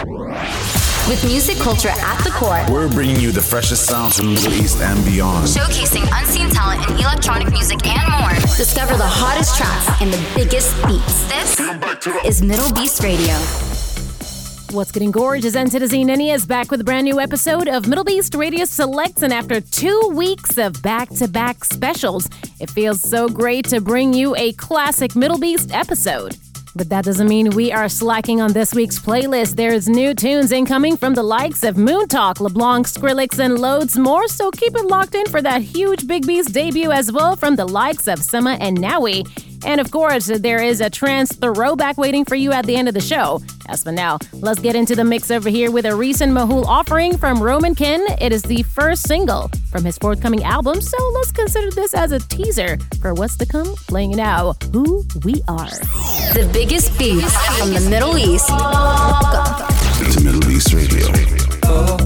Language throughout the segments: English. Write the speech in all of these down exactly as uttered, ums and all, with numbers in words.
With music culture at the core, we're bringing you the freshest sounds from the Middle East and beyond. Showcasing unseen talent in electronic music and more. Discover the hottest tracks and the biggest beats. This is Middle Beast Radio. What's getting gorgeous? And Citizen Nenny is back with a brand new episode of Middle Beast Radio Selects. And after two weeks of back-to-back specials, it feels so great to bring you a classic Middle Beast episode. But that doesn't mean we are slacking on this week's playlist. There's new tunes incoming from the likes of Moon Talk, LeBlanc, Skrillex, and loads more. So keep it locked in for that huge Big Beast debut as well from the likes of Summa and Nawi. And of course, there is a trance throwback waiting for you at the end of the show. As for now, let's get into the mix over here with a recent Mahul offering from Roman Ken. It is the first single from his forthcoming album, so let's consider this as a teaser for what's to come. Playing now, Who We Are. The biggest beats from the Middle East. Welcome to Middle East Radio. Oh,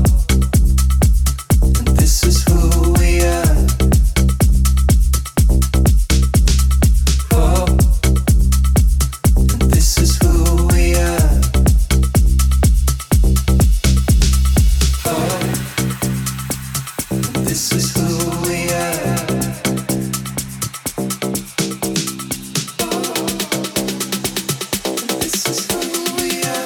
this is who we are. This is who we are. This is who we are.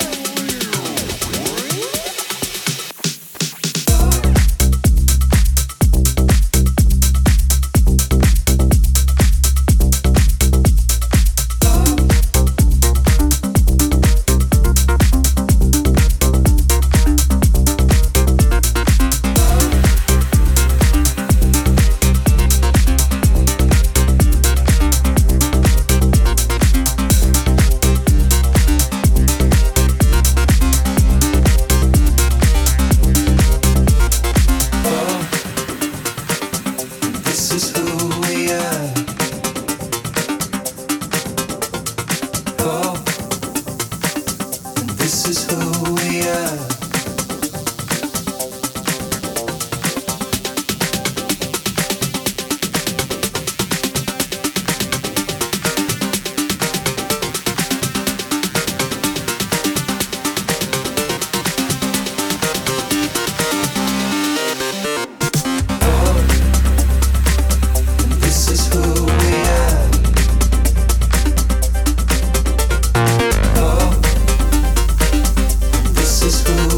This is who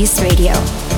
Beast Radio.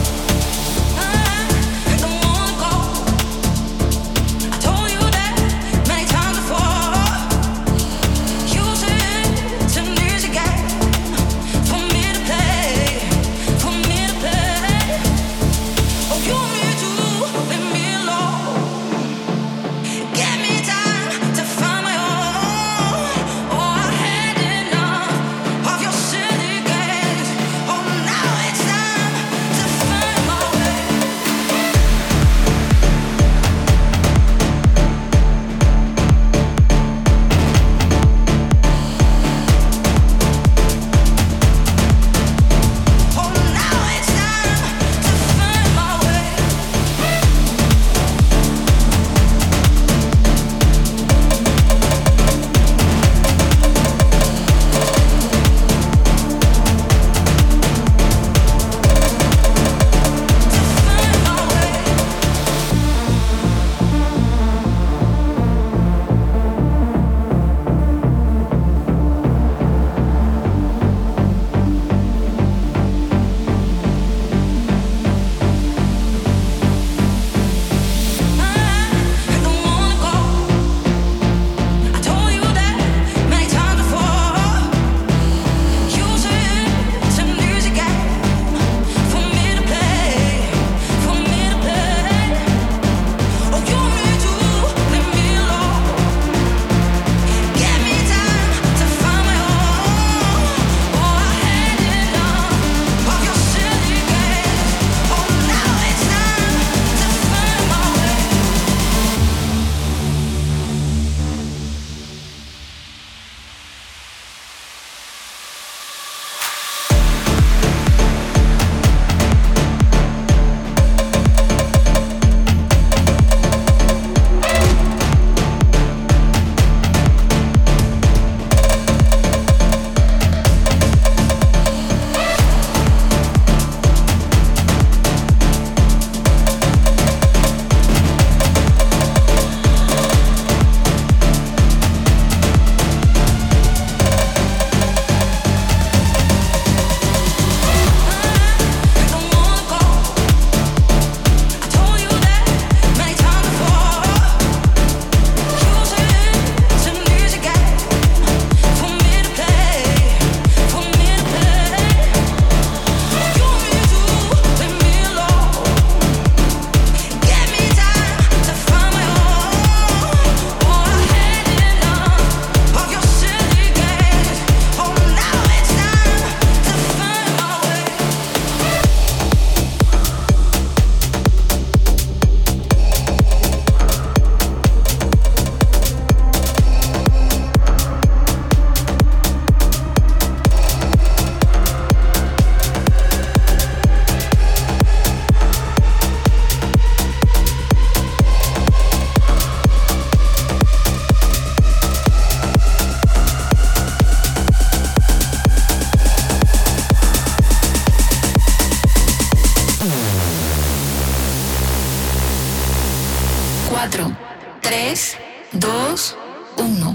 cuatro, tres, dos, uno.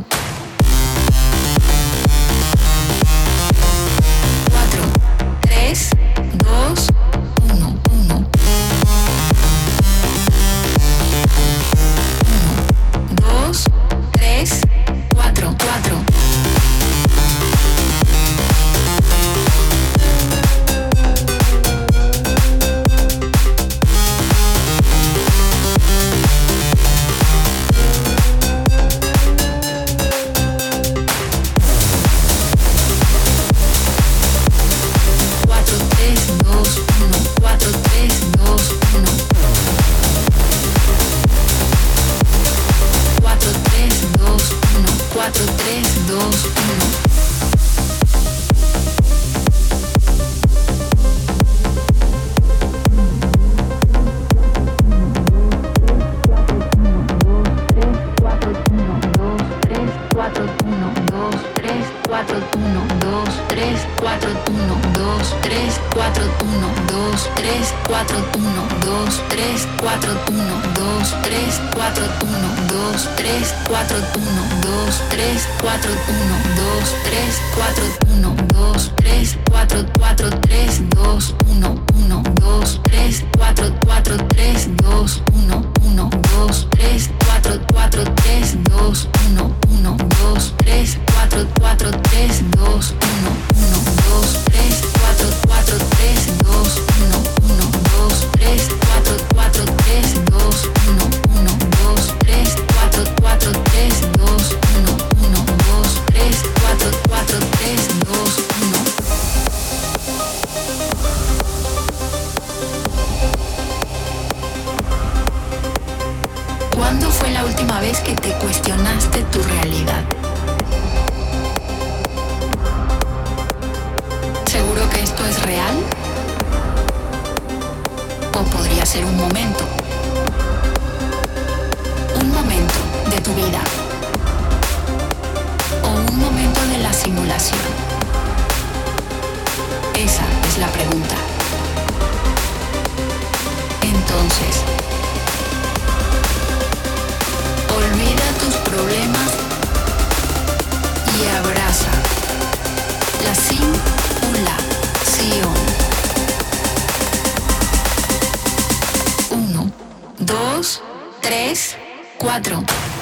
cuatro, tres, dos, uno, uno. uno, dos, tres, cuatro, cuatro. Cuatro, uno, dos, tres, cuatro, cuatro, tres, dos, uno, uno. última vez que te cuestionaste tu realidad? ¿Seguro que esto es real? ¿O podría ser un momento? Un momento de tu vida. ¿O un momento de la simulación? Esa es la pregunta. Entonces, olvida tus problemas y abraza la simulación. Uno, dos, tres, cuatro.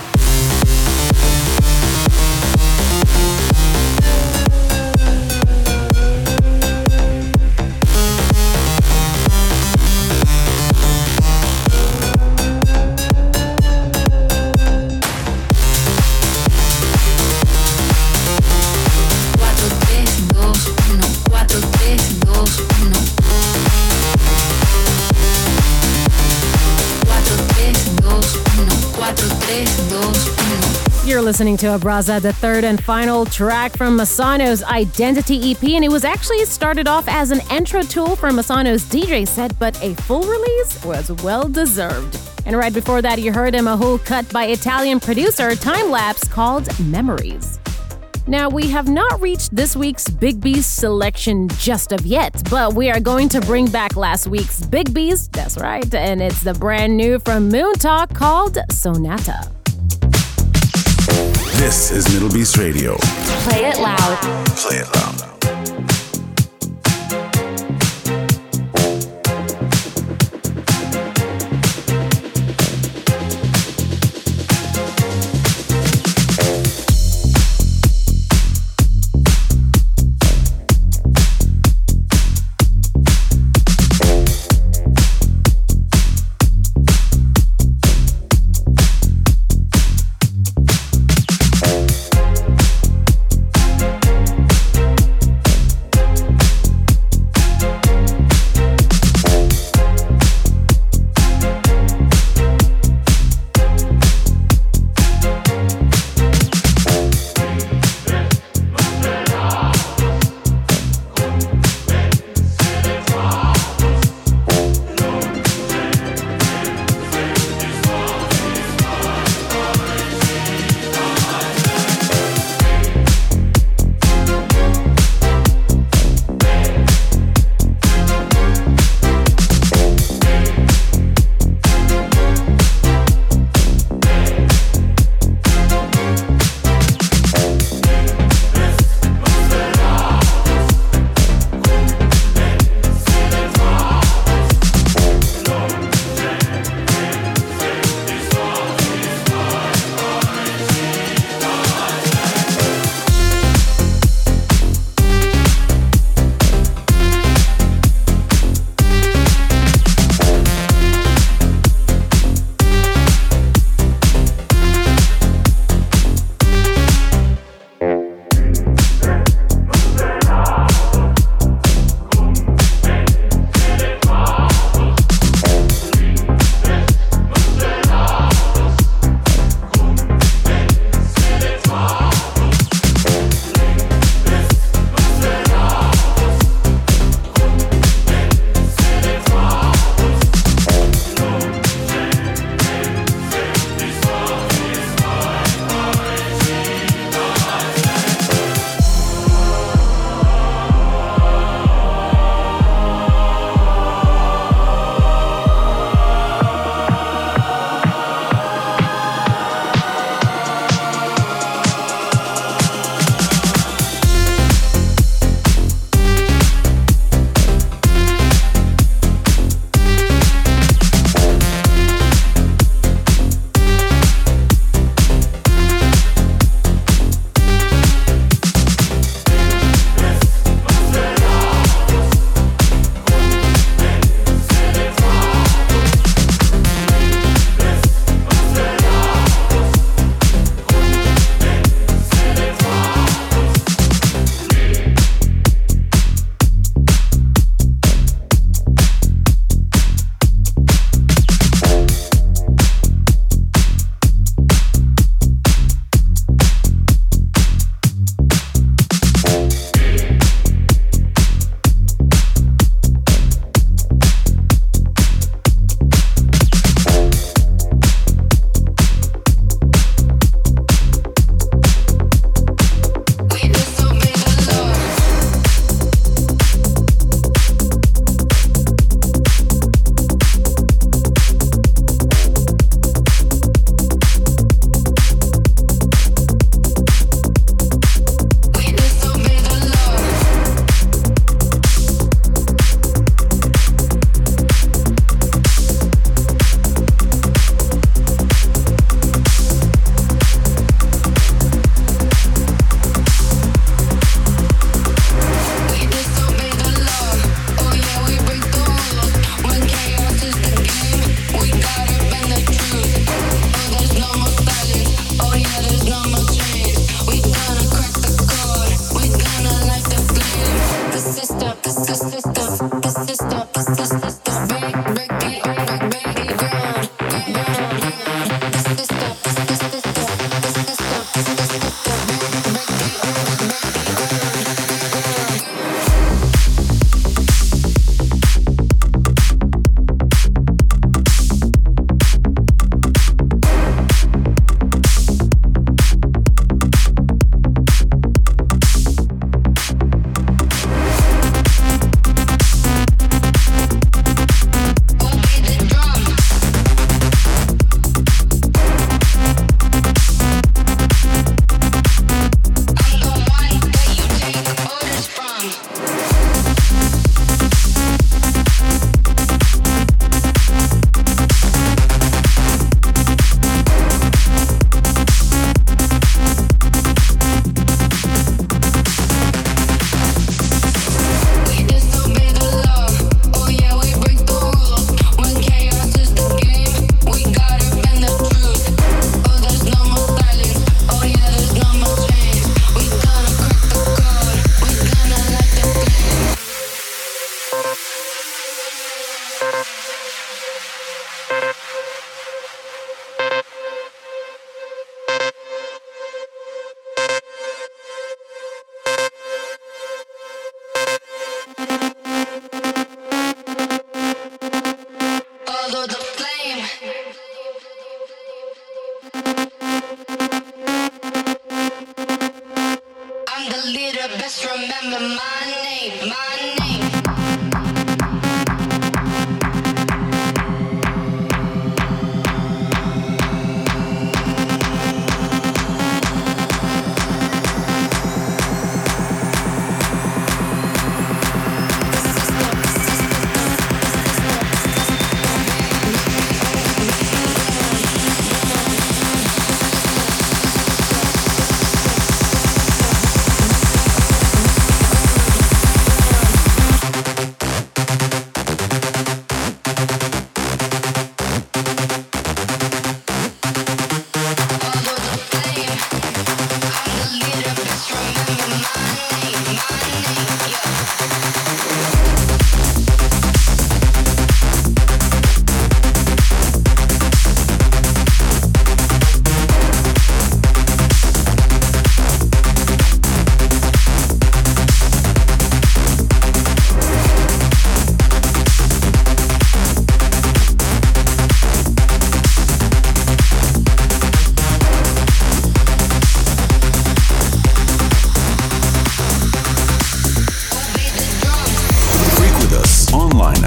You're listening to Abraza, the third and final track from Masano's Identity E P, and it was actually started off as an intro tool for Masano's D J set, but a full release was well deserved. And right before that, you heard a Mahou cut by Italian producer Time Lapse called Memories. Now, we have not reached this week's Big Beast selection just of yet, but we are going to bring back last week's Big Beast, that's right, and it's the brand new from Moon Talk called Sonata. This is Middle Beast Radio. Play it loud. Play it loud.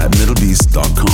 at middle beast dot com.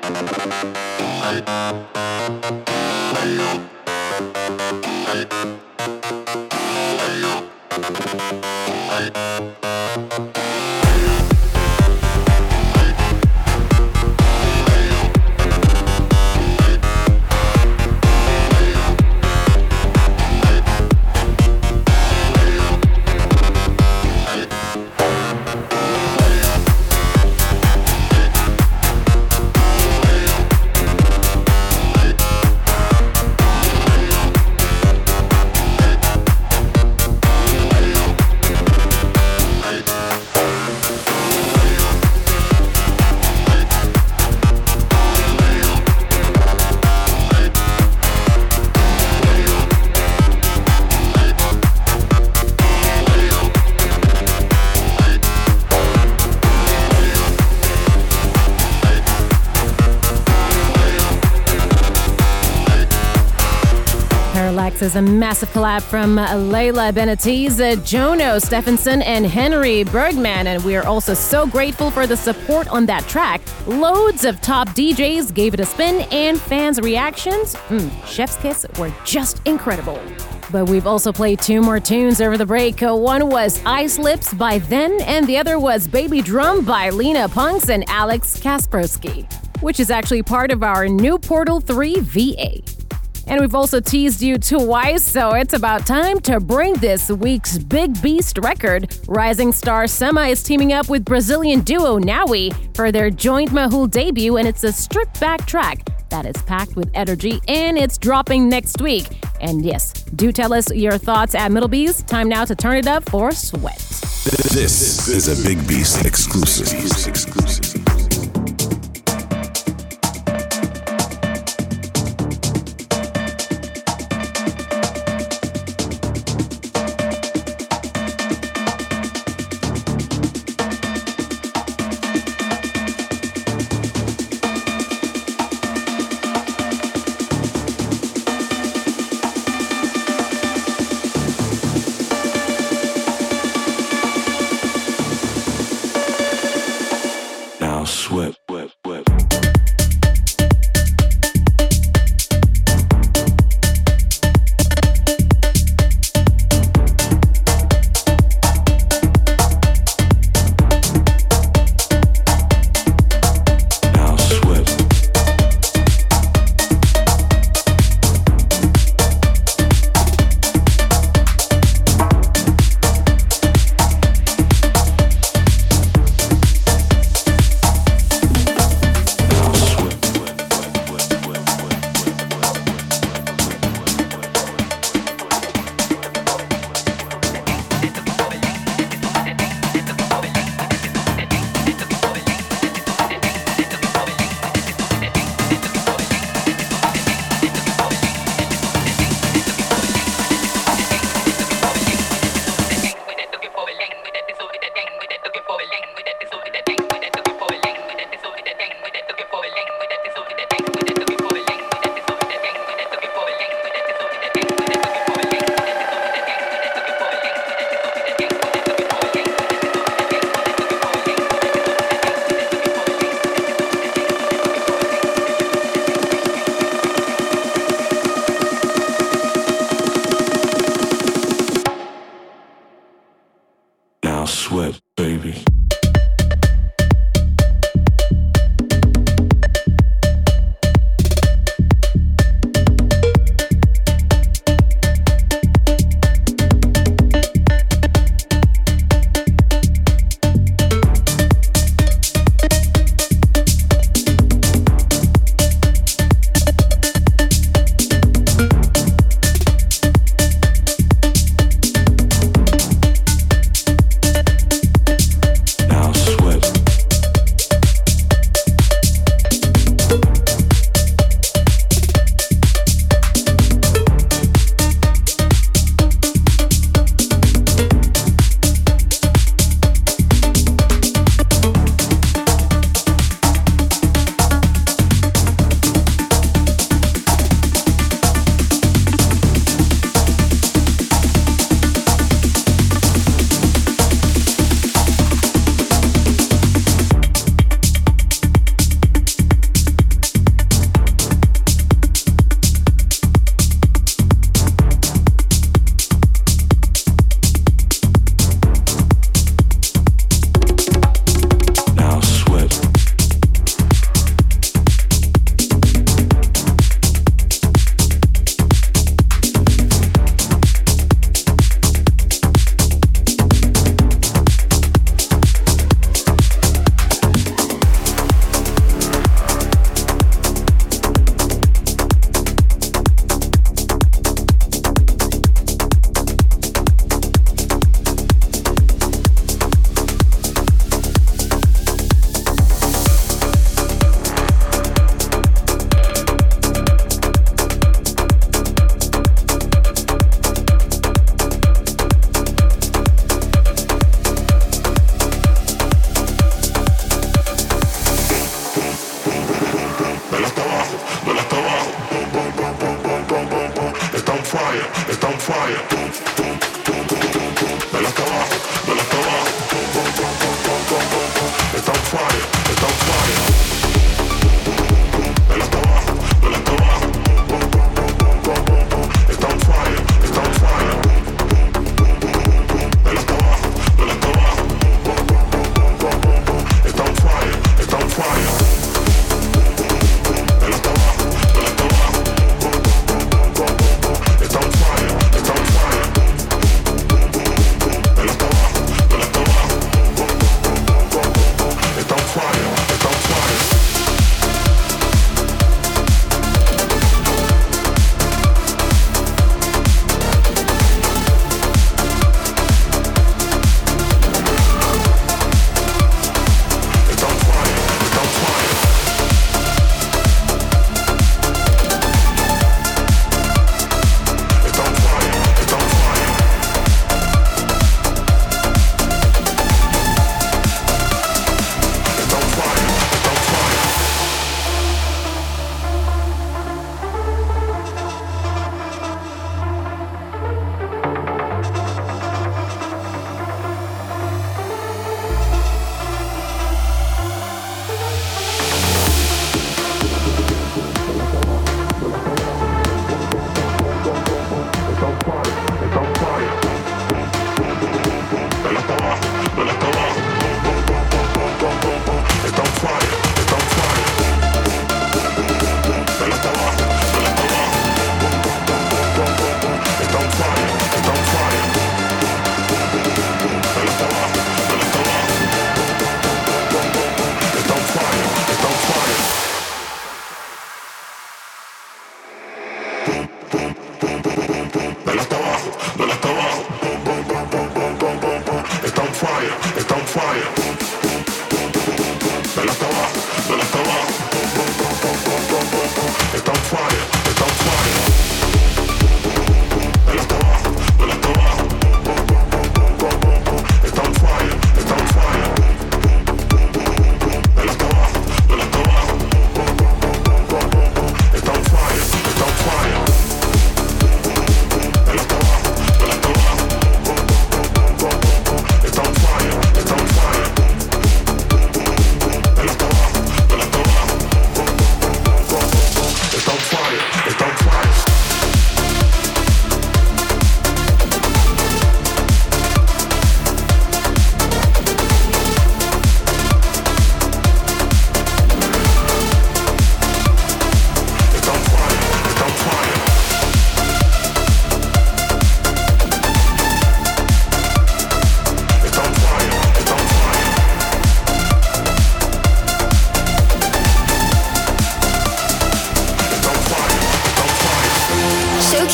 Is a massive collab from Layla Benatiz, uh, Jono Stephenson, and Henry Bergman. And we are also so grateful for the support on that track. Loads of top D Js gave it a spin, and fans' reactions, mm, chef's kiss, were just incredible. But we've also played two more tunes over the break. Uh, one was Ice Lips by Then, and the other was Baby Drum by Lena Punks and Alex Kaspersky, which is actually part of our new Portal three V A. And we've also teased you twice, so it's about time to bring this week's Big Beast record. Rising star Sema is teaming up with Brazilian duo Naui for their joint Mahul debut, and it's a stripped-back track that is packed with energy, and it's dropping next week. And yes, do tell us your thoughts at Middlebeast. Time now to turn it up for Sweat. This is a Big Beast exclusive. exclusive.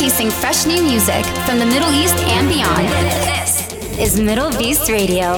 showcasing fresh new music from the Middle East and beyond. This is Middle Beast Radio.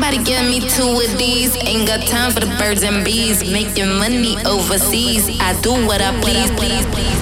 Somebody get me two of these. Ain't got time for the birds and bees. Making money overseas. I do what I please, please, please.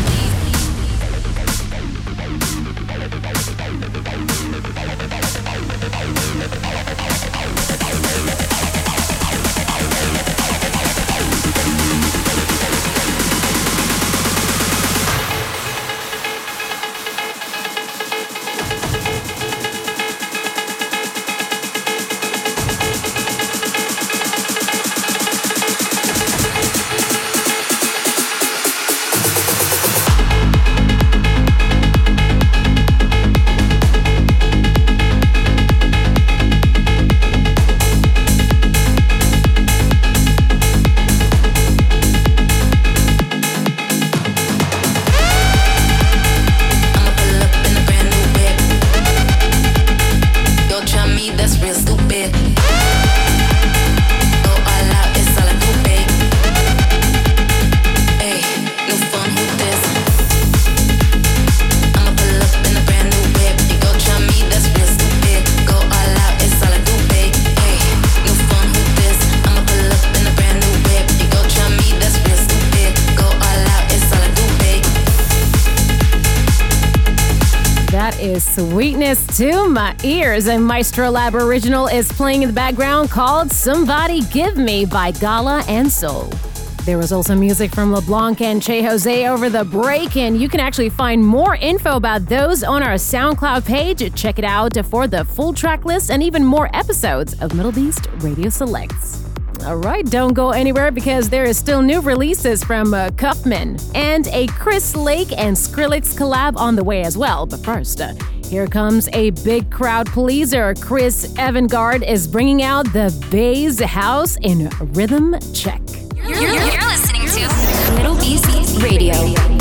Sweetness to my ears. A Maestro Lab original is playing in the background called Somebody Give Me by Gala and Soul. There was also music from LeBlanc and Che Jose over the break, and you can actually find more info about those on our SoundCloud page. Check it out for the full track list and even more episodes of Middle Beast Radio Selects. All right, don't go anywhere because there is still new releases from uh, Cuffman and a Chris Lake and Skrillex collab on the way as well. But first, uh, here comes a big crowd pleaser. Chris Evangard is bringing out the Bass House in Rhythm Check. You're, you're, you're listening to Middle Beast Radio.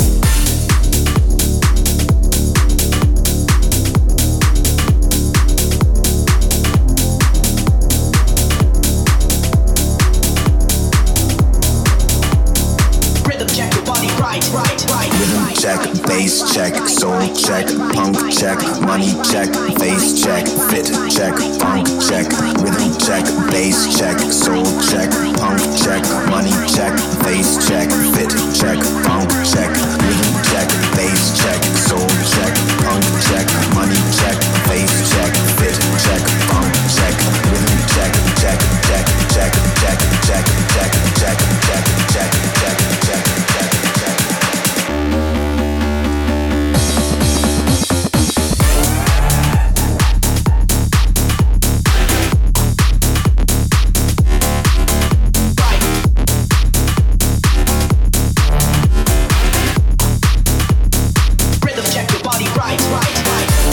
Check, bass check, soul check, punk check, money check, face check, fit check, funk check, rhythm check, bass check, soul check, punk check, money check, face check, fit check, funk check, rhythm check, bass check, soul check, punk check, money check, face check, fit check, funk check, rhythm check, check, check, check, check, check, check, check, check, check, check, check, check. Rhythm check your body right, right, right.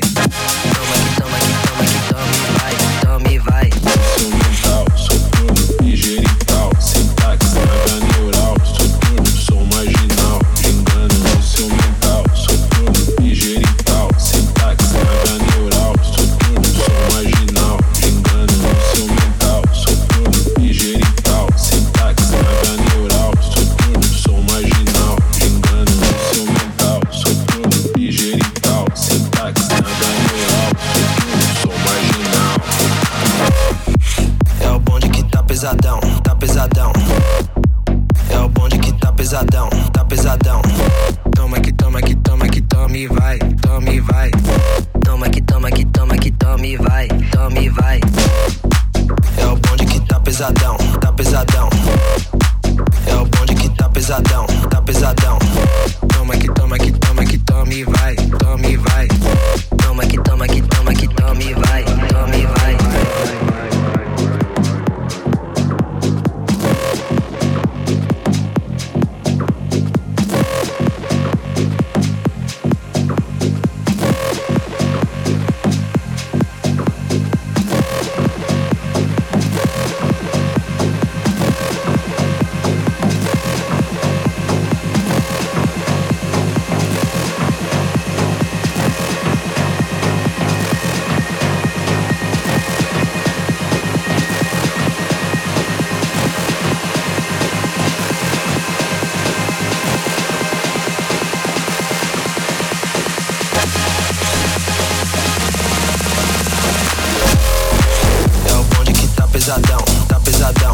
pesadão, tá pesadão.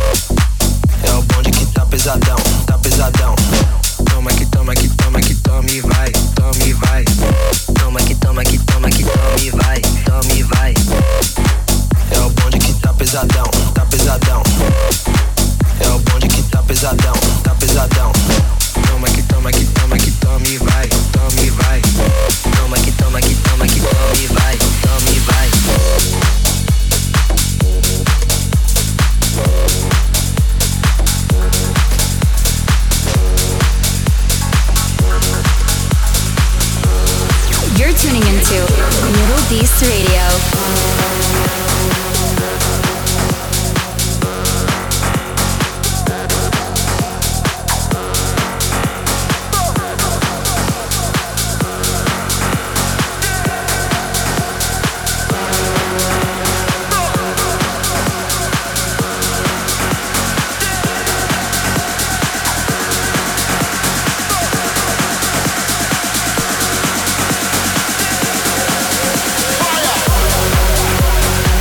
É o bonde que tá pesadão, tá pesadão. Toma que toma que toma que toma e vai, toma e vai. Toma que toma que toma que toma e vai, toma e vai. É o bonde que tá pesadão, tá pesadão. É o bonde que tá pesadão, tá pesadão. Toma que toma que toma que toma e vai, toma e vai. Toma que toma que toma que toma e vai, toma e vai. You're tuning into Middle Beast Radio. Fire!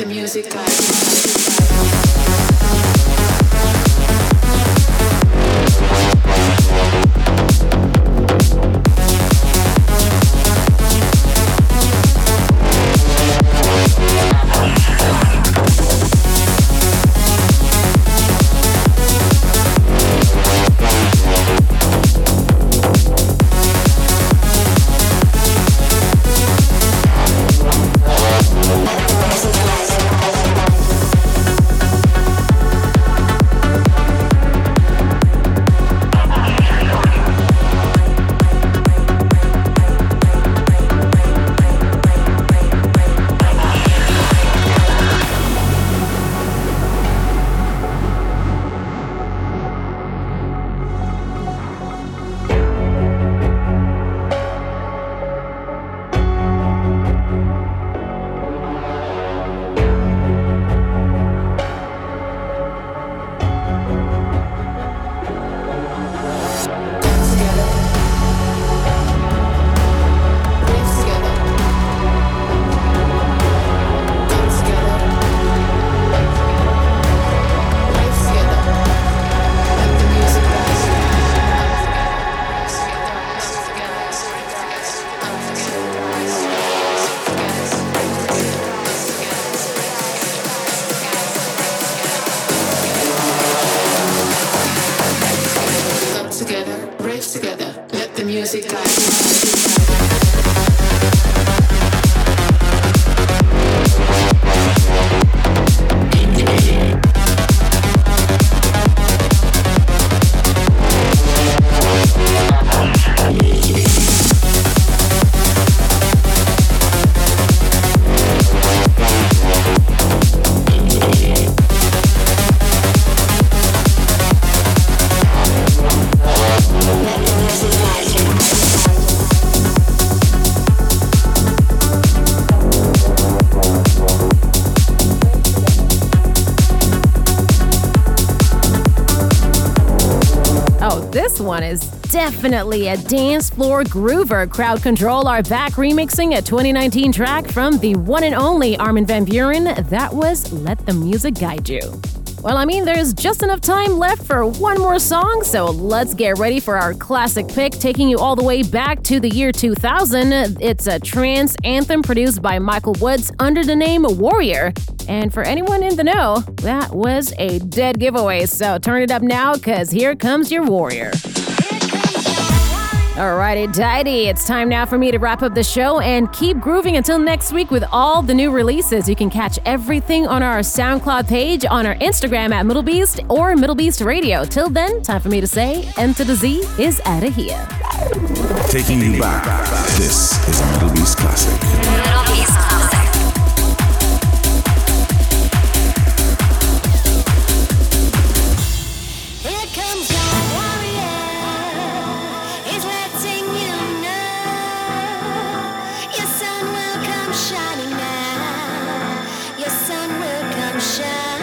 music guide This one is definitely a dance floor groover. Crowd Control are back remixing a twenty nineteen track from the one and only Armin van Buuren. That was Let the Music Guide You. Well, I mean, there's just enough time left for one more song, so let's get ready for our classic pick, taking you all the way back to the year two thousand. It's a trance anthem produced by Michael Woods under the name Warrior. And for anyone in the know, that was a dead giveaway, so turn it up now, because here comes your Warrior. Alrighty, tidy. It's time now for me to wrap up the show and keep grooving until next week with all the new releases. You can catch everything on our SoundCloud page, on our Instagram at MiddleBeast or MiddleBeast Radio. Till then, time for me to say, M to the Z is outta here. Taking you back. This is a MiddleBeast classic. MiddleBeast classic. Shining now, your sun will come shine.